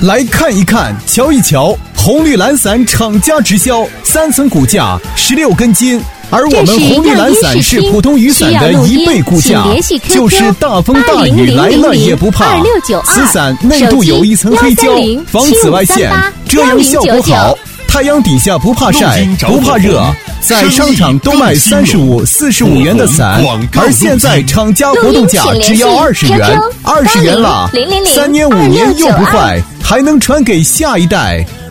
来看一看，瞧一瞧，红绿蓝伞厂家直销，3层骨架，16根筋。而我们红绿蓝伞是普通雨伞的1倍骨架，就是大风大雨来了也不怕。此伞内部有1层黑胶，防紫外线，遮阳效果好，太阳底下不怕晒，不怕热。在商场都卖35、45元的伞，而现在厂家活动价只要20元，20元了，3年5年又不坏，还能传给下一代。